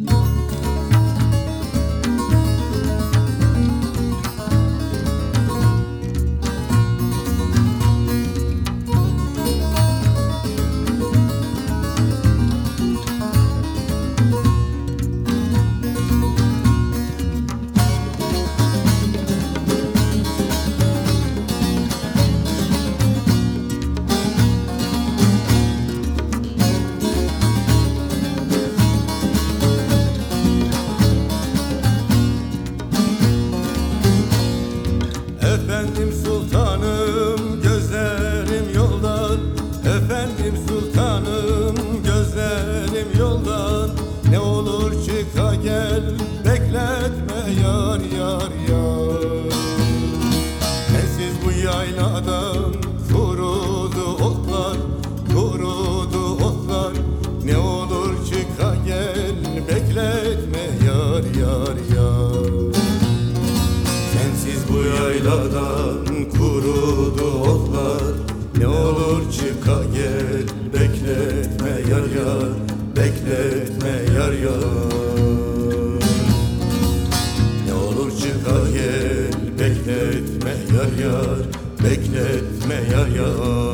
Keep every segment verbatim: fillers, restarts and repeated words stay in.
Efendim sultanım, gözlerim yoldan. Efendim sultanım, gözlerim yoldan. Ne olur çıka gel, bekletme yar yar yar. Sensiz bu yayladan kurudu otlar, kurudu otlar. Ne olur çıka gel, bekletme yar yar yar. Sensiz bu yayladan kurudu otlar. Ne olur çıka gel, bekletme yar yar, bekletme yar yar. Ne olur çıka gel, bekletme yar yar, bekletme yar yar.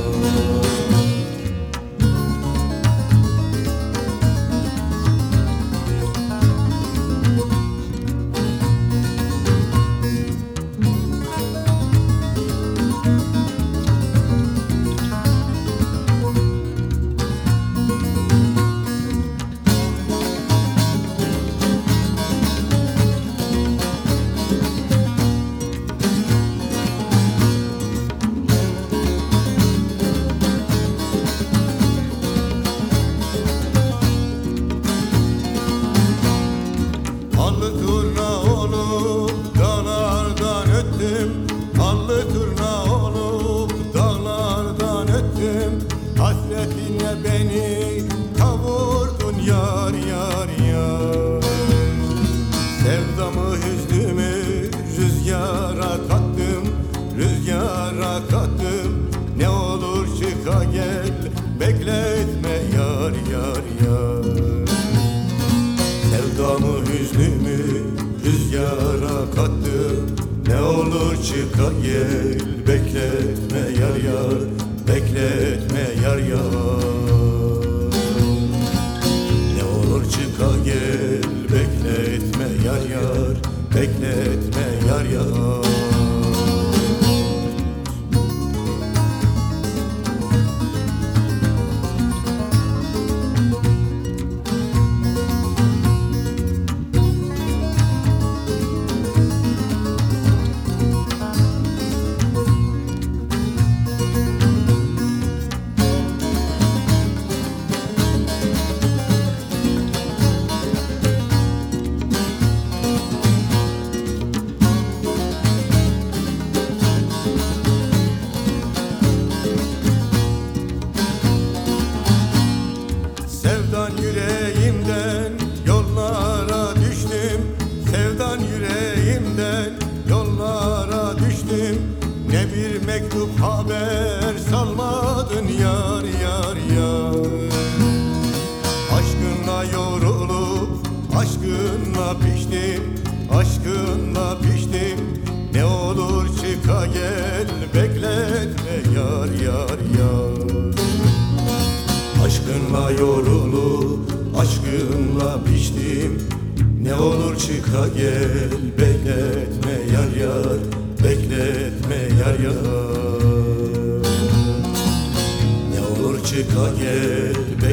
Allı turna olup dağlardan öttüm, allı turna olup dağlardan öttüm. Hasretinle beni kavurdun yar yar yar. Sevdamı hüznümü rüzgara kattım, rüzgara kattım. Ne olur çıka gel, bekletme yar yar yar. Sevdamı hüznümü rüzgara kattım. Ne olur çıka gel, bekletme yar yar, bekletme yar yar. Ne olur çıka gel, bekletme yar yar, bekletme yar yar. Sevdan yüreğimden yollara düştüm, sevdan yüreğimden yollara düştüm. Ne bir mektup haber salmadın yar yar yar. Aşkınla yorulup aşkınla piştim, aşkınla piştim. Ne olur çıka gel, bekletme yar yar yar. Aşkınla yorulup aşkınla piştim. Ne olur çıka gel, bekletme yar yar, bekletme yar yar. Ne olur çıka gel,